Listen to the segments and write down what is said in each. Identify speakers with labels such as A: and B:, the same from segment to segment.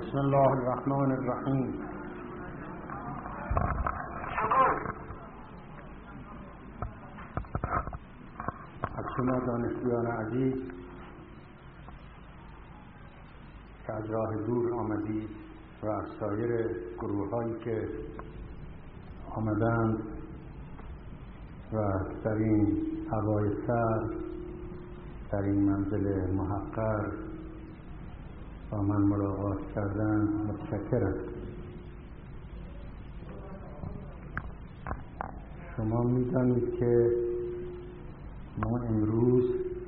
A: بسم الله الرحمن الرحیم. از شما دانشجویان عزیز که از راه دور آمدید و از سایر گروه هایی که آمدند و در این هوای سرد در این منزل محقر با من ملاقات کردن متشکرم. شما می‌دانید که ما امروز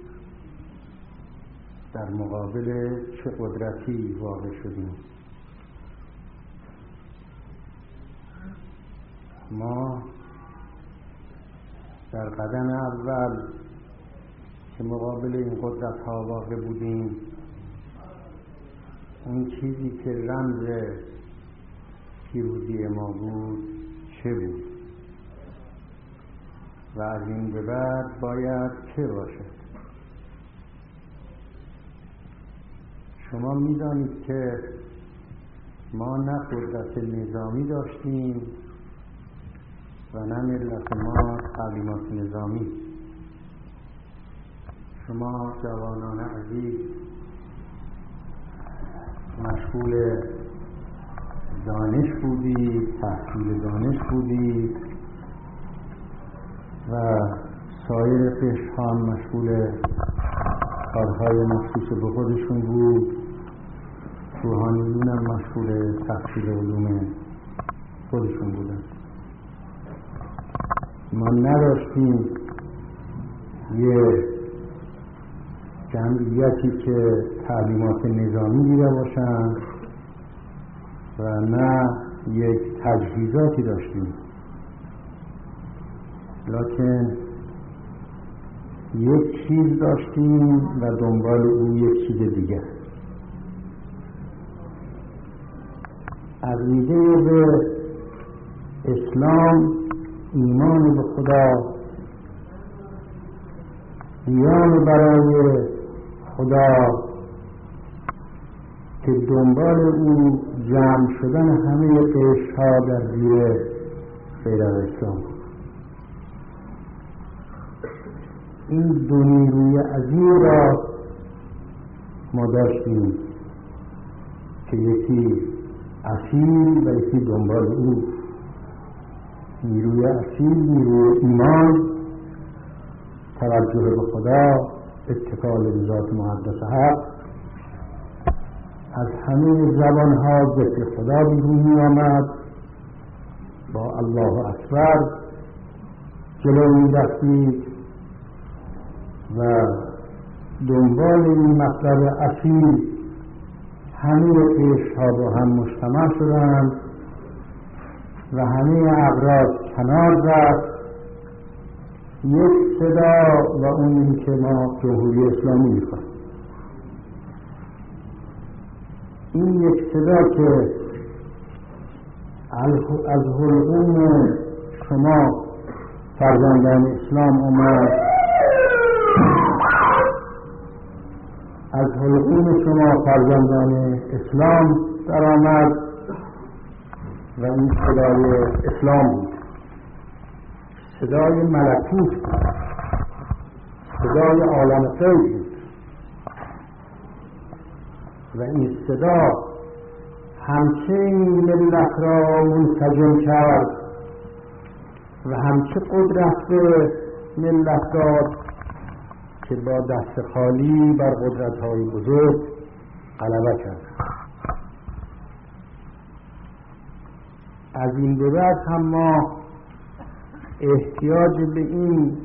A: در مقابل چه قدرتی واقع شدیم. ما در قدم اول که مقابل این قدرت‌ها واقع بودیم، اون چیزی که رمز پیروزی ما بود چه بود و از این به بعد باید چه باشد؟ شما می‌دانید که ما نه قدرت نظامی داشتیم و نه ملت ما تعلیمات نظامی. شما جوانان عزیز مشغول دانش بودید، تحصیل دانش بودید و سایر قشرها هم مشغول کارهای مخصوص به خودشون بود. روحانیون هم مشغول تحصیل علوم خودشون بودن. ما نداشتیم یه جمعیتی که تعلیمات نظامی دیده باشند و نه یک تجهیزاتی داشتیم، لکن یک چیز داشتیم و دنبال او یک چیز دیگر. عقیده به اسلام، ایمان به خدا، قیام برای خدا که دنبال او جمع شدن همه قشرها در زیر بیرق اسلام. این دو نیروی عظیم را ما داشتیم که یکی اصیل و یکی دنبال او. نیروی اصیل نیروی ایمان، توجه به خدا، اتکال به ذات مقدس حق. از همه زبانها ذکر خدا بیرون می آمد، با الله اکبر جلو می رفتید و دنبال این مطلب اصیل همه قشرها با هم مجتمع شدند و همه اغراض کنار رفت. یک صدا و اون این که ما جمهوری اسلامی میخوایم. این یک صدا که از حلقوم شما فرزندان اسلام اومد، از حلقوم شما فرزندان اسلام در آمد و این صدای اسلام بود، صدای ملکوت بود، صدای عالم غیب بود. و این صدا همچه این ملت را منسجم کرد و همچه قدرت به ملت داد که با دست خالی بر قدرت‌های بزرگ غلبه کرد. از این به بعد هم ما احتیاج به این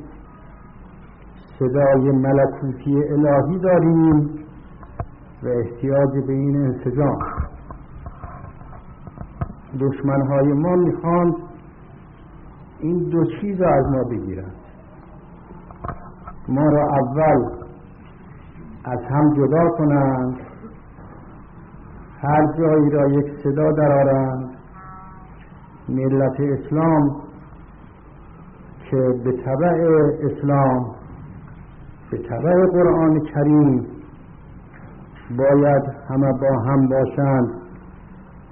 A: صدای ملکوتی الهی داریم و احتیاج به این انسجام. دشمنهای ما میخوان این دو چیز از ما بگیرند. ما را اول از هم جدا کنند، هر جایی را یک صدا درآورند. ملت اسلام که به تبع اسلام، به تبع قرآن کریم باید همه با هم باشند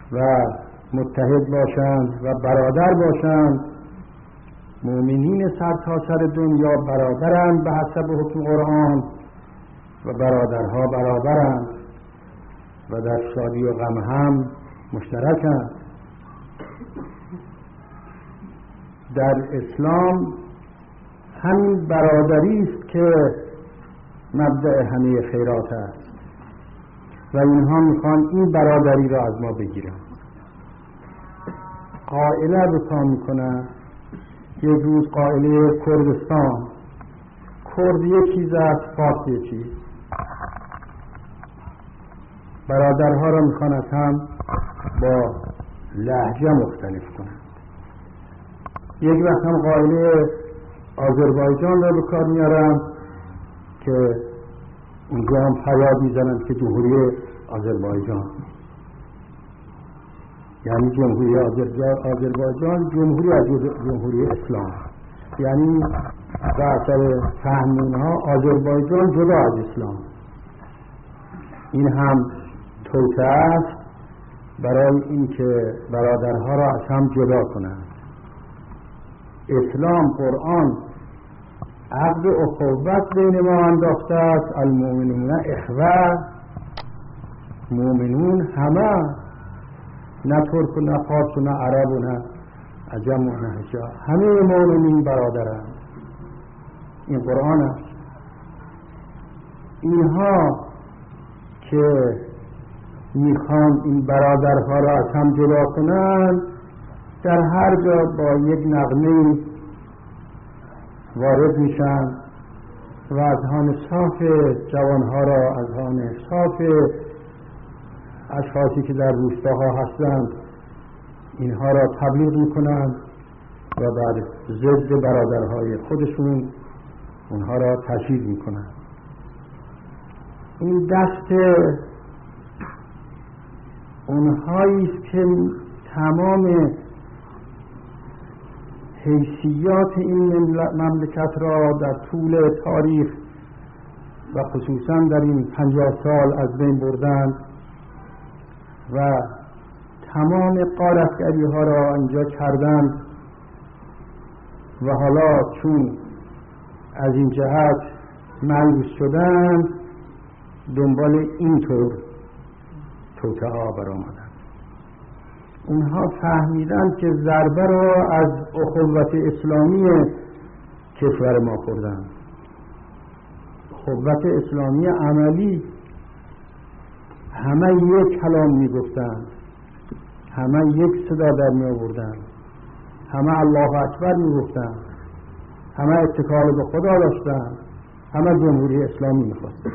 A: و متحد باشند و برادر باشند. مؤمنین سرتاسر دنیا برادرند به حسب حکم قرآن و برادرها برابرند و در شادی و غم هم مشترکند. در اسلام همین برادری است که مبدأ همه خیرات است و اینها میخوان این برادری را از ما بگیرن. قائله به پا میکنن. یک روز قائله کردستان، کرد یک چیز است، فارس یک چیز. برادرها را میخوان از هم با لهجه مختلف کنند. یک وقت هم قائله آذربایجان را به کار میارن که اونجا هم فریاد میزنند که جمهوری آذربایجان، یعنی جمهوری آذربایجان جمهوری از جمهوری اسلام، یعنی به اثر فهم اونها آذربایجان جدا از اسلام. این هم توطئه است برای اینکه برادرها را از هم جدا کنند. اسلام قرآن عقد اخوت بین ما انداخته است. المؤمنون اخوه، مؤمنون همه، نه ترک و نه فارس و نه عرب و نه عجم و نه حجاز، همه مؤمنین برادرند. این قرآن است. اینها که میخوان این برادرها را از هم جدا کنند در هر جا با یک نغمه وارد میشن و اذهان صاف جوانها را، اذهان صاف اشخاصی که در روستاها هستند اینها را تبلیغ میکنند و بعد ضد برادرهای خودشون اونها را تشویق میکنند. این دست اونهایی است که تمام حیثیات این مملکت را در طول تاریخ و خصوصا در این 50 سال از بین بردند و تمام غارتگری ها را اینجا کردند و حالا چون از این جهت مایوس شدند دنبال اینطور توطئه ها برآمدند. اونها فهمیدند که ضربه را از اخوت اسلامی کشور ما خوردند. اخوت اسلامی عملی، همه یک کلام میگفتند، همه یک صدا در می آوردند، همه الله اکبر میگفتند، همه اتکال به خدا داشتند، همه جمهوری اسلامی میخواستند.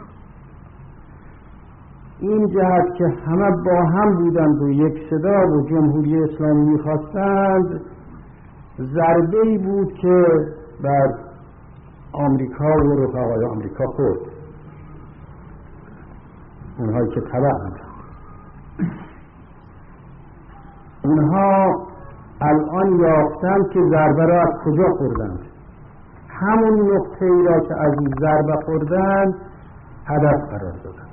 A: این جهت که همه با هم بودند و یک صدا و جمهوری اسلامی میخواستند ضربه‌ای بود که بر آمریکا و رفقای آمریکا خورد، اونهایی که تبع بودند. اونها الان یافتند که ضربه را از کجا خوردند. همون نقطه‌ای را که از این ضربه خوردند هدف قرار دادند.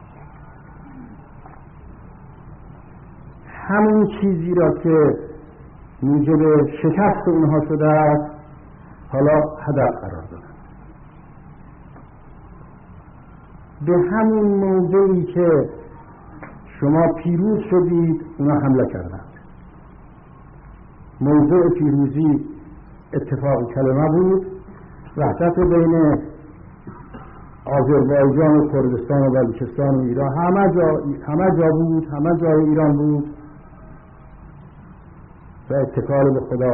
A: همون چیزی را که موجب شکست اونها شده است حالا هدف قرار دادند. به همون موضعی که شما پیروز شدید اونا حمله کردند. موضوع پیروزی اتفاق کلمه بود، وحدت بین آذربایجان و کردستان و بلوچستان و ایران همه جا بود، همه جای ایران بود و اتکال به خدا.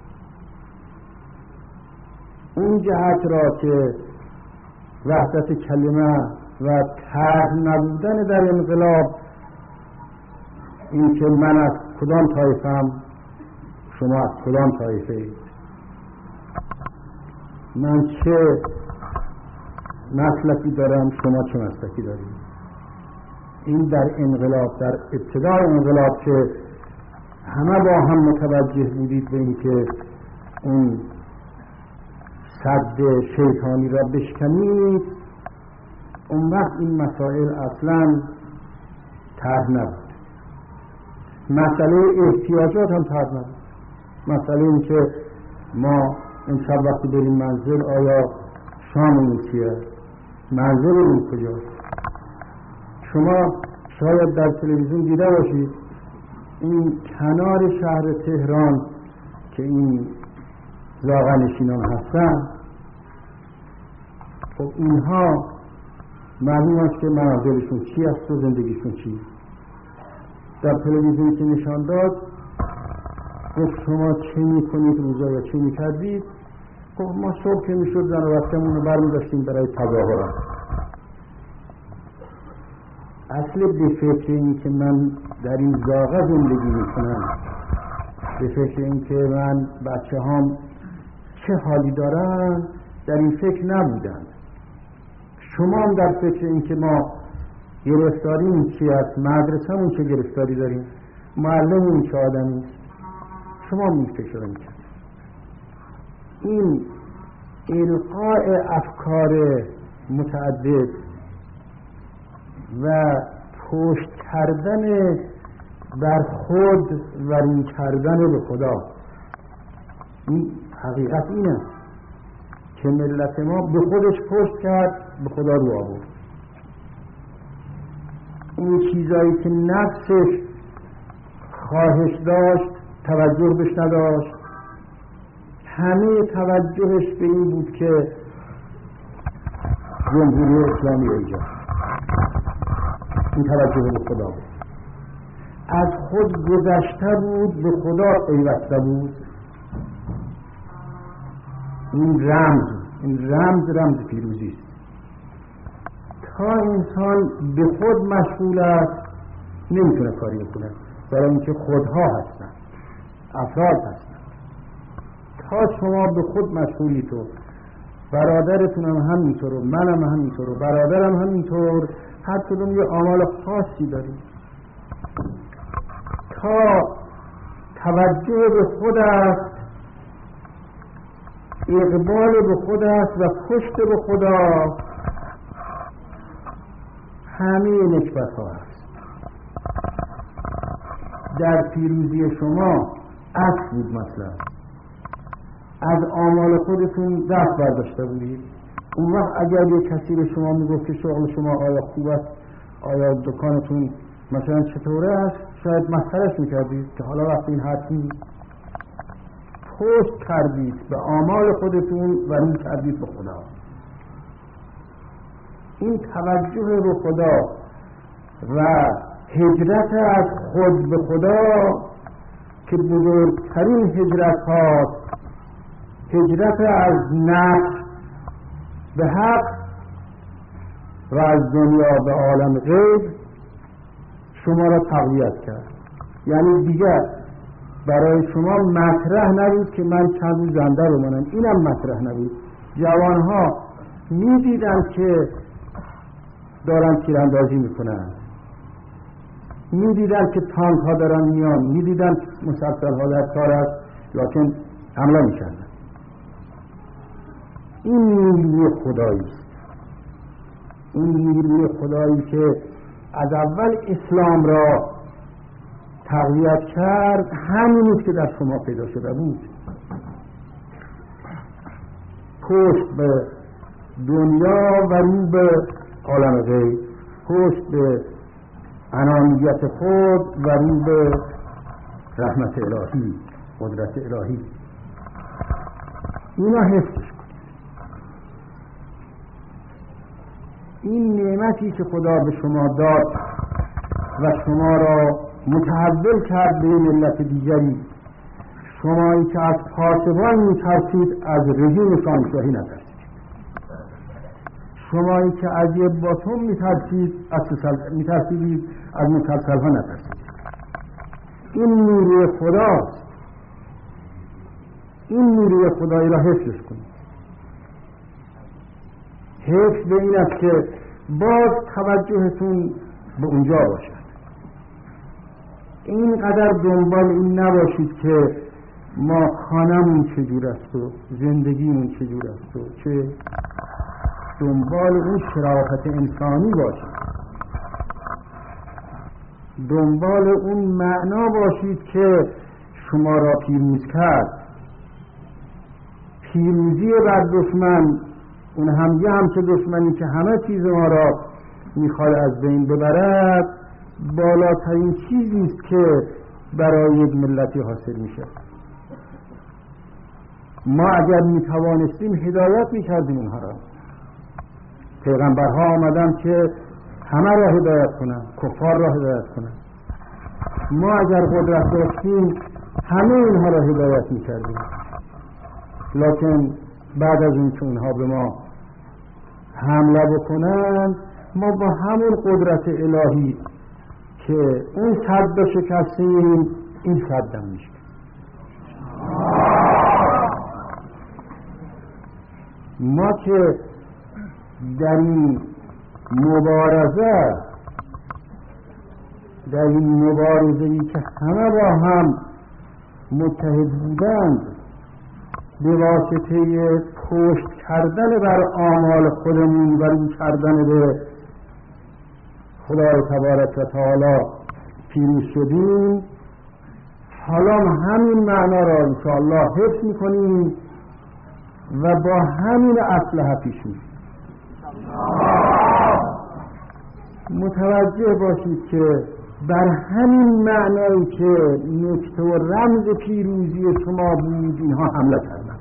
A: اون جهت را که وحدت کلمه و طرح نبودن در انقلاب، این که من از کدام طایفه‌ام، شما از کدام طایفه اید، من چه مسلکی دارم، شما چه مسلکی دارید، این در انقلاب، در ابتدای انقلاب که همه با هم متوجه بودید به اینکه اون سد شیطانی را بشکنید، اون وقت این مسائل اصلا طرح نبود. مسئله احتیاجات هم طرح. مسئله این که ما امشب وقتی بریم منزل آیا شاممون چیه؟ منزلمون کجاست؟ شما شاید در تلویزیون دیده باشید این کنار شهر تهران که این لاغرنشینان هستن، خب اینها معلوم است که منازلشون چی است و زندگیشون چی. در تلویزیون که نشان داد گفت شما چه میکنید روزا یا چه میکردید؟ گفت ما صبح که میشد زن و بچه‌مون رو برمی‌داشتیم برای تظاهرات. اصل به فکر این که من در این زاغه زندگی میکنم، به فکر این که من بچه هام چه حالی دارن، در این فکر نبودن. شما هم در فکر این که ما گرفتاریم چی است، مدرسه‌مون چه گرفتاری داریم، معلممون چه آدمی، شما هم این فکر رو میکنید. این القاء افکار متعدد و پشت کردن بر خود و رو کردن به خدا، این حقیقت اینه که ملت ما به خودش پشت کرد، به خدا رو آورد. این چیزایی که نفسش خواهش داشت توجه بهش نداشت، همه توجهش به این بود که جمهوری اسلامی ایجاد. این توجه به خدا بود، از خود گذشته بود، به خدا پیوسته بود. این رمز پیروزی است. تا انسان به خود مشغول است نمیتونه کاری بکنه، برای اینکه خودها هستن، افراد هستن. تا شما به خود مشغولی، تو برادرتون هم همینطور و منم همینطور و برادرم همینطور، هر کدوم یه آمال خاصی داریم. تا توجه به خود است، اقبال به خود است و پشت به خدا، همه نکبت ها هست. در پیروزی شما عکس بود. مثلا از آمال خودتون دست برداشته بودید، اون وقت اگر یک کسی به شما میگفت که شغل شما آیا خوب است، آیا دکانتون مثلا چطوره است، شاید مسخره‌اش میکردید که حالا وقتی این حرف پشت کردید به آمال خودتون و رو کردید به خدا. این توجه به خدا و هجرت از خود به خدا که بزرگترین هجرت هاست، هجرت از نفس به حق و از دنیا به عالم غیب، شما را تقویت کرد. یعنی دیگر برای شما مطرح نبود که من چند روز زنده بمانم، اینم مطرح نبود. جوانها میدیدن که دارن تیراندازی میکنن، میدیدن که تانک ها دارن میان، میدیدن مسلسل ها در کار است، لکن حمله میکردن. این نیروی خدایی است، این نیروی خدایی که از اول اسلام را تقویت کرد، همینی که در شما پیدا شده بود. پشت به دنیا و رو به عالم غیب، پشت به انانیت خود و رو به رحمت الهی، قدرت الهی. اینا حفظش کنید. این نعمتی که خدا به شما داد و شما را متحول کرد به ملت دیگری، شمایی که از پاسبان میترسید از رژیم شاهنشاهی نترسید، شمایی که از یه باتوم میترسید از مسلسل ها نترسید. این نیروی خداست. این نیروی خدایی را حفظش کنید. حفظ به این است که باز توجهتون به اونجا باشد. اینقدر دنبال این نباشید که ما خانمون چجور است و زندگیمون چجور است و چه دنبال اون شرافت انسانی باشید. دنبال اون معنا باشید که شما را پیروز کرد. پیروزی بر دشمن، اون هم یه همچه دشمنی که همه چیز ما را میخواد از بین ببرد، بالاترین چیزی است که برای یک ملتی حاصل میشه. ما اگر میتوانستیم هدایت میکردیم اونها را. پیغمبرها آمدن که همه را هدایت کنن، کفار را هدایت کنن. ما اگر قدرت داشتیم همه اینها را هدایت میکردیم، لکن بعد از این که اونها به ما حمله بکنن، ما با همون قدرت الهی که اون صد شکستیم، این صد هم میشه. ما که در این مبارزه‌ای که همه با هم متحد بودند، به واسطه پشت کردن بر آمال خودمون و رو کردن به خدای تبارک و تعالی پیروز شدیم، حالا همین معنا را انشاءالله حفظ میکنیم و با همین اسلحه پیش میریم. متوجه باشید که بر همین معنایی که نکته و رمز پیروزی شما بود اینها حمله کردند.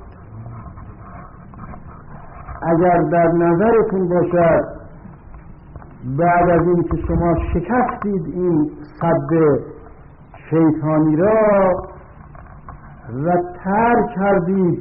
A: اگر در نظرتون باشد بعد از این که شما شکستید این صد شیطانی را و ترک کردید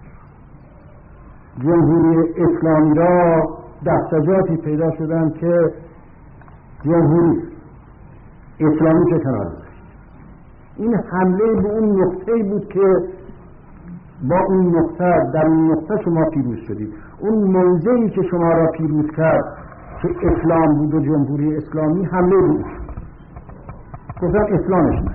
A: جمهوری اسلامی را، دستجاتی پیدا شدن که جمهوری اسلامی که کنار داشت. این حمله به اون نقطه‌ای بود که با اون نقطه، در اون نقطه شما پیروز شدید. اون موضعی که شما را پیروز کرد که اسلام بود و جمهوری اسلامی، حمله بود. گفتن اسلامش نه.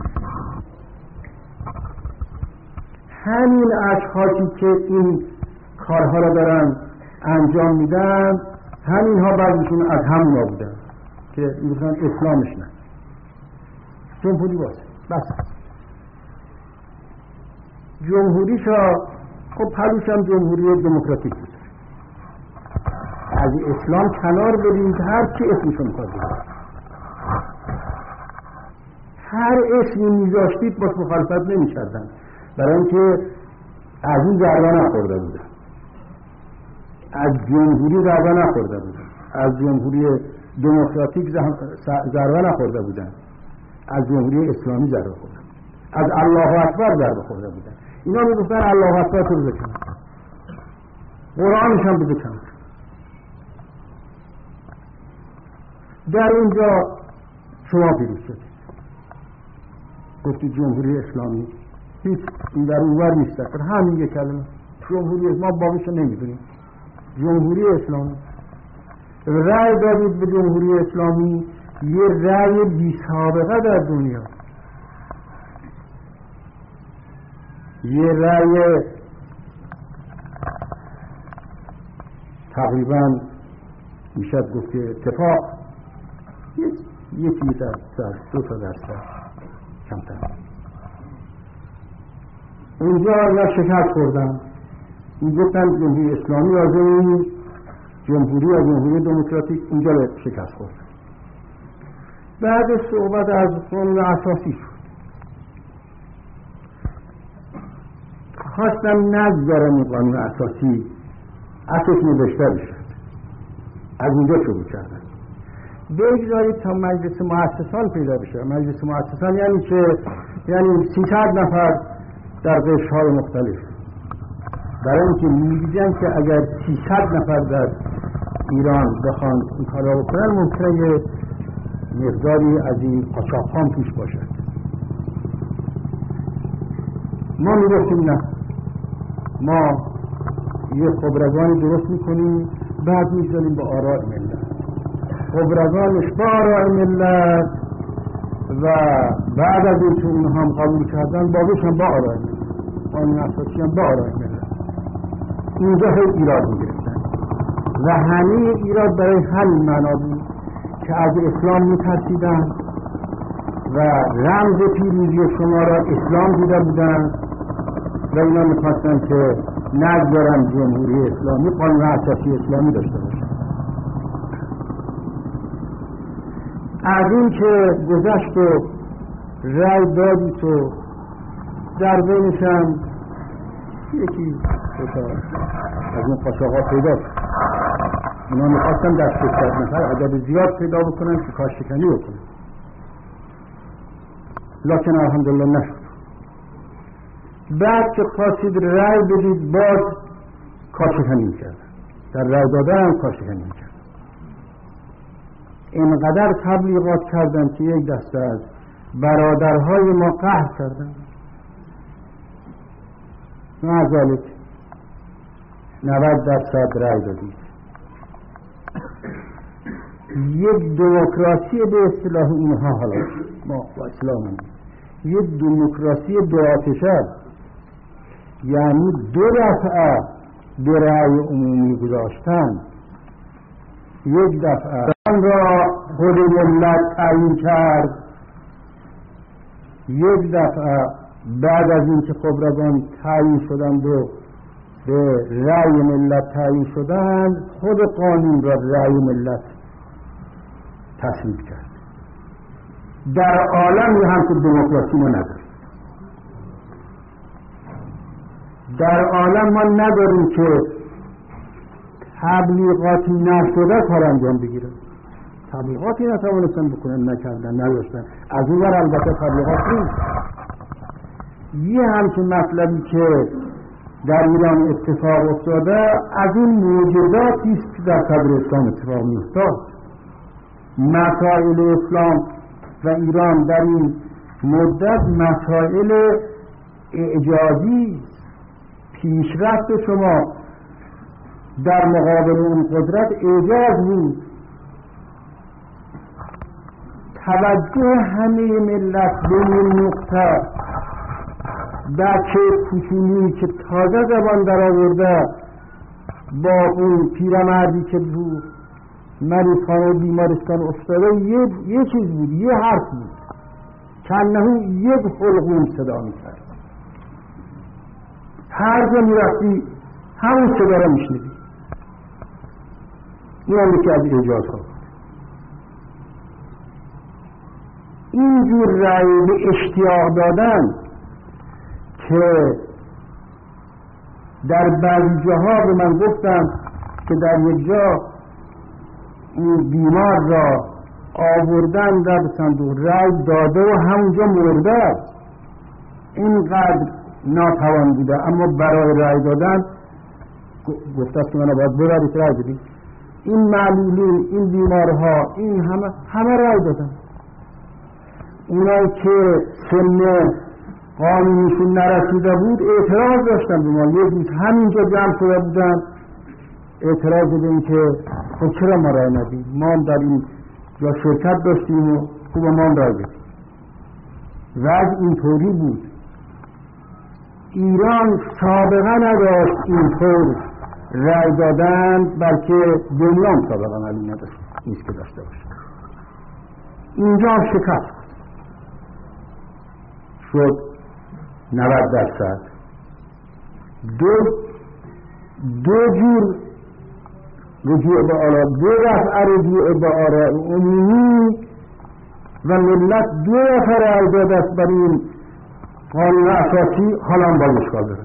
A: همین اشخاصی که این کارها را دارن انجام میدن، همینها بعضیشون از همونا بودن که میگفتن اسلامش نه، جمهوری باشه. بس جمهوریشا خب پلوش هم جمهوری دموکراتیک بود. از اسلام کنار برید، هر چی اسمشون میخواد بگید، هر اسمی میذاشتید باش مخالفت نمیکردن، برای اینکه از این ضربه نخورده بودن، از جمهوری ضربه نخورده بودن، از جمهوری دموکراتیک ضربه نخورده بودن، از جمهوری اسلامی ضربه خوردن، از الله اکبر ضربه خورده بودن. اینا میگفتن الله اکبر رو بکن، قرآنش هم بکن. در اونجا شما پیروز شدید، گفتید جمهوری اسلامی هیچ این در اونور نیست، همین یک کلمه جمهوری، ما باقیشو نمیدونیم، جمهوری اسلامی. رأی دادید به جمهوری اسلامی، یه رأی بی سابقه در دنیا، یه رأی تقریبا میشه گفت که اتفاق یکی درصد، 2 درصد کمتر. اونجا یا شکست خوردن، این گفتن جمهوری اسلامی لازم، جمهوری یا جمهوری دموکراتیک، اینجا شکست خوردن. بعد صحبت از قانون اساسی شد، خواستم نگذارم این قانون اساسی اساس نوشته بشه، از اونجا شروع کردن. بگذارید تا مجلس مؤسسان پیدا بشه. مجلس مؤسسان یعنی چه؟ یعنی 300 نفر در قشرهای مختلف، برای اینکه می‌دیدن که اگر 300 نفر در ایران بخوان این کارا بکنن، ممکنه مقداری از این قاچاق‌ها توش باشد. ما میگفتیم نه، ما یه خبرگانی درست میکنیم، بعد میذاریم به آراء ملت، خبرگانش با آراء ملت، و بعد از این که اونها هم قبول کردن باقیش هم با آراء ملت، قانون اساسی هم با آراء ملت. اینجا هی ایراد میگرفتن و همه ایراد برای همین معنا بود که از اسلام میترسیدن، و رمز پیروزی شما را اسلام دیده بودند و اینا میخواستن که نگذارن جمهوری اسلامی قانون اساسی اسلامی داشته باشه. از این که گذشت و رأی دادید و در بینشم یکی از این قاشق‌ها پیدا شد. اینا میخواستن در 600 نفر عدد زیاد پیدا بکنن که کاشکنی بکنن، لکن الحمدلله نشد. بعد که خواستید رأی بدید باز کاشکنی میکردن، در رأی دادن هم کاشکنی میکردن. اینقدر تبلیغات کردن که یک دسته از برادرهای ما قهر کردن. معذالک 90% رأی دادید. یک دموکراسی به اصطلاح اینها، حالا ما با اسلام هم یک دموکراسی دو آتشه، یعنی دو دفعه به رأی عمومی گذاشتن. یک دفعه آن را خود ملت تعیین کرد، یک دفعه بعد از اینکه خبرگان تعیین شدند و به رأی ملت تعیین شدند، خود قانون را رأی ملت تصویب کرد. در عالم هم که دموکراسی ما نداریم. در عالم ما نداریم که تبلیغاتی نشده کار انجام بگیرن. تبلیغاتی نتوانستن بکنن، نکردن، نداشتن. از اون ور البته تبلیغات نیست. یه همچین مطلبی که در ایران اتفاق افتاده از این موجوداتی است که در صدر اسلام اتفاق می‌افتاد. مسائل اسلام و ایران در این مدت مسائل اعجازی، پیشرفت شما در مقابل اون قدرت اعجاز بود. توجه همه ملت به این نقطه، بچه کوچولی که تازه زبان در آورده با اون پیرمردی که رو مریضخانه بیمارستان افتاده یه چیز بود، یه حرف بود، کنهو یک حلقوم صدا میکرد. هر جا میرفتی همون صدا را میشنیدی. این هم یکی از اعجازها. اینجور رأی به اشتیاق دادن که در بعضی جاها به من گفتن که در یک جا این بیمار را آوردن در صندوق رأی داده و همونجا مرده، اینقدر ناتوان بوده، اما برای رأی دادن گفته است که من باید ببرید رأی بدید. این معلولین، این بیمارها، این همه رأی دادن. اونایی که سن قانونیشون نرسیده بود اعتراض داشتن به ما. یک روز همینجا جمع شده بودن اعتراض به این که خب چرا ما رای ندیم، ما هم در این جا شرکت داشتیم و خوب ما هم رای بدیم. وضع اینطوری بود. ایران سابقه نداشت اینطور رای دادن، بلکه دنیا هم سابقه معلوم نداشت نیست که داشته باشه. اینجا شکست شد 90%. دو جور رجوع به آراء، دو دفعه رجوع به آراء عمومی و ملت دو دفعه رای داده است برای این قانون اساسی. حالا با اشکال داره.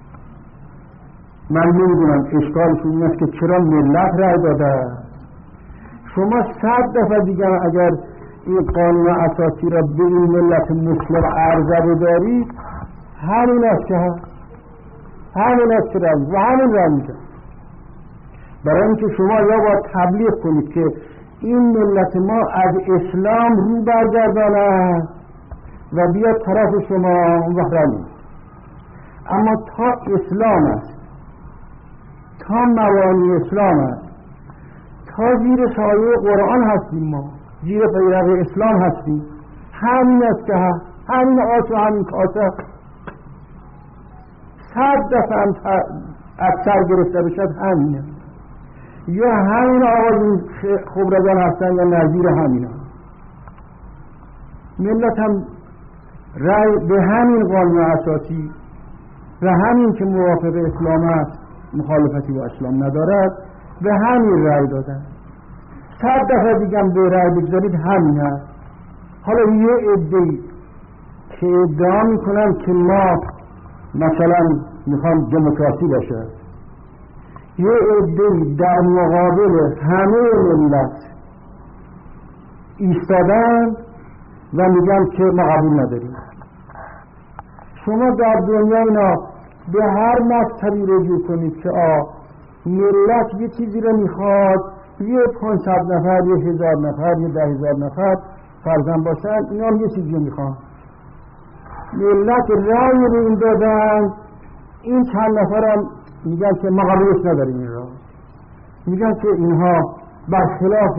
A: من نمیدونم اشکالشون این است که چرا ملت رای داده. شما 100 دفعه دیگر اگر این قانون اساسی را به این ملت مسلم عرضه بدارید، همین است که همین است که و همین را میده. برای اینکه شما یا باید تبلیغ کنید که این ملت ما از اسلام رو برگرداند و بیاد طرف شما وحرانی. اما تا اسلام است، تا مبانی اسلام است، تا زیر سایه قرآن هستیم، ما زیر پیرق اسلام هستیم. همین است که همین آش و همین کاسه 100 دفعه از سر گرفته بشد همینه. یا همین آقایون خبرگان هستن یا نظیر همینا. ملت هم رأی به همین قانون اساسی و همین که موافق اسلام است، مخالفتی با اسلام ندارد، به همین رأی دادن. 100 دفعه دیگم به رأی بگذارید همین است. حالا یه عده‌ای که ادعا میکنن که ما مثلا میخوام دموکراسی باشه، یه عده‌ای در مقابل همه ملت ایستادن و میگن که ما قبول نداریم. شما در دنیا اینا به هر مذهبی رجوع کنید که ملت یه چیزی رو میخواد، یه 500 نفر، یه 1000 نفر، یه 10,000 نفر فرزن باشن، اینا هم یه چیزی رو میخوان. ملت رأی رو این دادن، این چند نفر هم میگن که ما قبولش نداریم این را، میگن که اینها برخلاف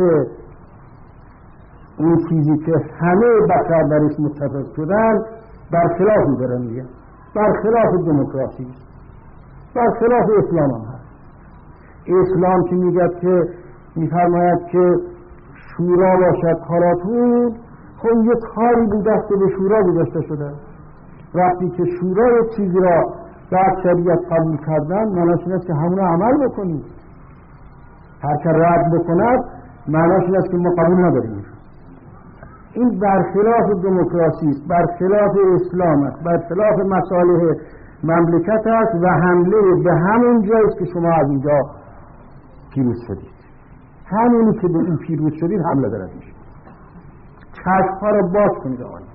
A: اون چیزی که همه بشر درش متفق شدن برخلاف میبرن، میگن برخلاف دموکراسی، برخلاف اسلام هم هست. اسلام که میگه که میفرماید که شورا باشد کاراتون، خب یه کاری بوده که به شورا گذاشته شده. وقتی که شورا یه چیزی را به اکثریت قبول کردن، معناش این است که همون رو عمل بکنید. هر که رد بکند معناش این است که ما قبول نداریم. این برخلاف دموکراسی است، برخلاف اسلام است، برخلاف مصالح مملکت است و حمله به همون جایی است که شما از اینجا پیروز شدید. همونی که به این پیروز شدید حمله دارد میشه. چشم‌ها را باز کنید. آقای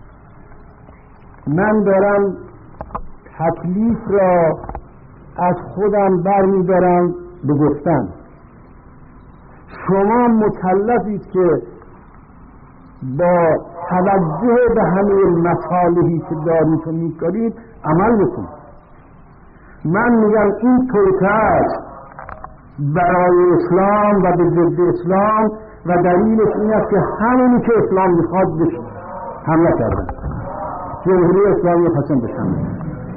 A: من دارم تکلیف را از خودم برمی‌دارم به گفتن. شما مکلفید که با توجه به همه مصالحی که دارید و می‌کنید عمل بکنید. من میگم این توطئه است برای اسلام و به ضد اسلام و دلیلش این است که همونی که اسلام میخواد بشه حمله کردن. جمهوری اسلامی خواستن بشن.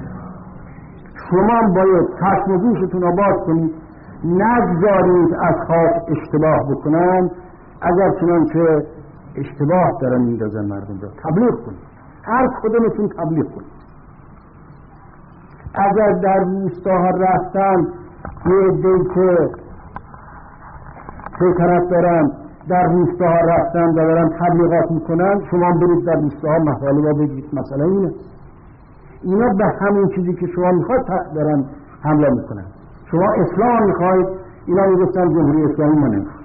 A: شما باید چشم و گوشتون رو باز کنید، نگذارید اشخاص اشتباه بکنن. اگر چنانچه اشتباه دارن میندازن مردم را، تبلیغ کنید، هر کدومتون تبلیغ کنید. اگر در روستاها رفتن یه عده‌ای که طرف دارن در روستاها رفتن و دارن تبلیغات میکنن، شما برید در روستاها مطالبه بگید مثلا اینه. اینا به همین چیزی که شما میخواید دارن حمله میکنن. شما اسلام میخواید، اینا میگفتن جمهوری اسلامی ما نمیخواید.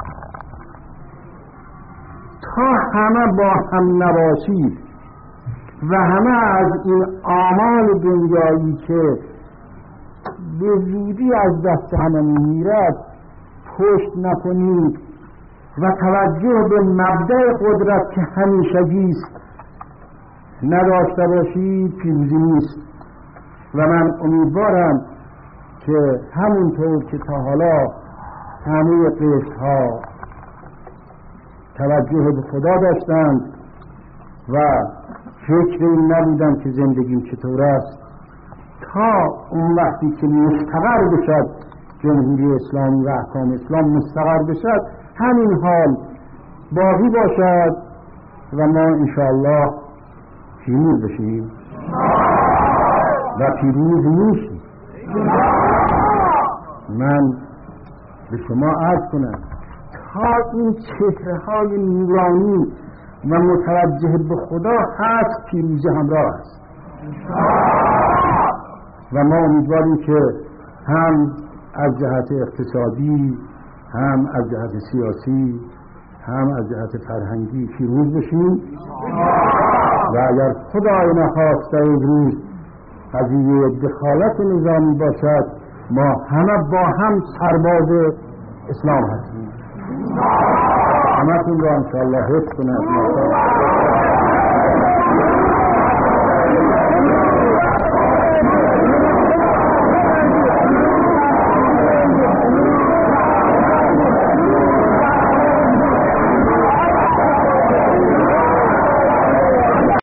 A: تا همه با هم نباشید و همه از این آمال دنیایی که به زودی از دست همه میرد پشت نکنید و توجه به مبدأ قدرت که همیشگیست نداشته باشید، پیروزی نیست. و من امیدوارم که همونطور که تا حالا همه قشرها توجه به خدا داشتند و فکر این نبودن که زندگی چطور است، تا اون وقتی که مستقر بشد جمهوری اسلامی و احکام اسلام مستقر بشد، همین حال باقی باشد و ما انشاءالله پیروز بشیم و پیروز میشیم. من به شما عرض کنم تا این چهره‌های نورانی و متوجه به خدا هست، پیروزی همراه است. و ما امیدواریم که هم از جهت اقتصادی، هم از جهت سیاسی، هم از جهت فرهنگی پیروز بشیم و اگر خدای نخواسته امروز قضیه دخالت نظامی باشد، ما همه با هم سرباز اسلام هستیم. همتون را انشاءالله حفظ کنه.